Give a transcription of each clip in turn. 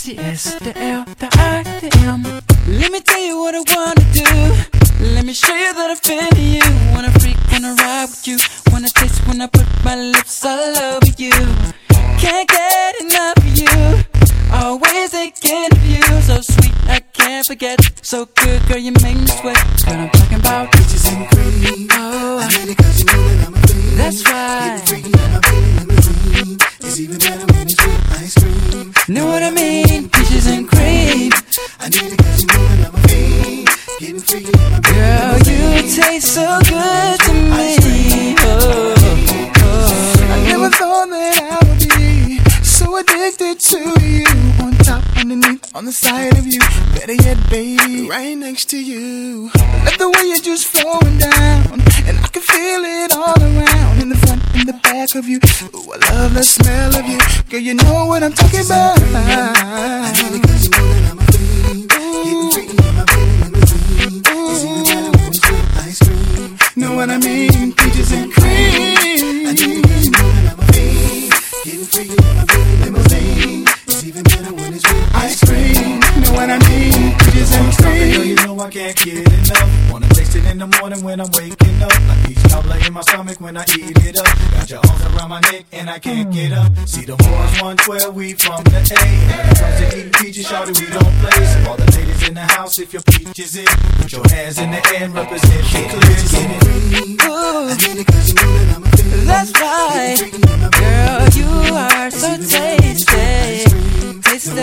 S, the L, the I, the M. Let me tell you what I wanna do. Let me show you that I feel you. Wanna freak, wanna ride with you. Wanna taste when I put my lips all over you. Can't get enough of you. Always thinking of you. So sweet, I can't forget. So good, girl, you make me sweat. What I'm talking about, peaches and cream. oh, I need it 'cause you know that I'm a fiend. that's right. Getting freaky in my baby limousine. It's even better when it's with ice cream. Know what I mean? Peaches and cream. I need it 'cause you know that I'm a fiend. Getting freaky in my baby Girl, limousine. you taste so good to me. Oh, oh. I never thought that I would be so addicted to you. On top, underneath, on the side of you. Better yet, baby, right next to you. I love the way you're just flowing down, and I can feel it all around. In the front, in the back of you. Ooh, I love the smell of you. Girl, you know what I'm talking about. I need it 'cause you know that I'm a fiend. Getting freaky in my baby limousine. It's even better when it's with ice cream. Know what I mean? Peaches and cream. I need it 'cause you know that I'm a fiend. Getting freaky in my baby limousine. It's even better when it's with ice cream. Know what I mean? Peaches and cream. Girl, you know I can't get enough. Wanna taste it in the morning when I'm waking up. Like peach cobbler in my stomach when I eat it up. Got your arms around my neck and I can't get up. See the boys 112, we from the A. When it comes to eating peaches, shawty, we don't play. So all the ladies in the house, if your peach is it, put your hands in the air and represent me clear. Get it. Ooh, I need it 'cause you know that I'm a fiend. that's right. Girl, you are so tasty. Tasty.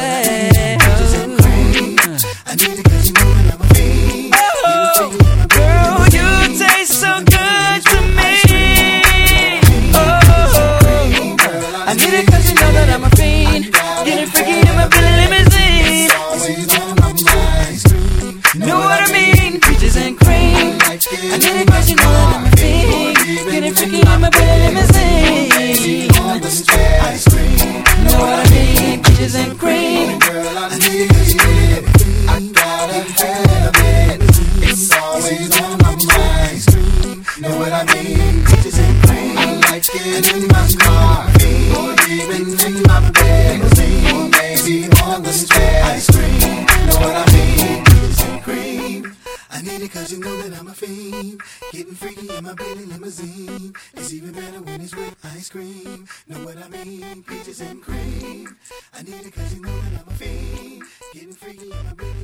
I need it 'cause you know that I'm a fiend. Oh, girl, you taste so good to me. Oh, I need it 'cause you know that I'm a fiend. Getting freaky in my Billy limousine. Know what I mean? Peaches and cream. I need it 'cause you know that I'm a fiend. Getting freaky in my Billy limousine. Know what I mean? Peaches and cream. I need it 'cause you know that I'm a fiend. I gotta have it. It's always on my mind. Know what I mean? Peaches and cream. I like it in my car, or even in my bed, or maybe on the street. Ice cream. Know what I mean? Peaches and cream. I need it 'cause you know that I'm a fiend. Getting freaky in my baby limousine. It's even better when it's with ice cream. Know what I mean? Peaches and cream. I need it 'cause you know that I'm a fiend. Getting freaky in my baby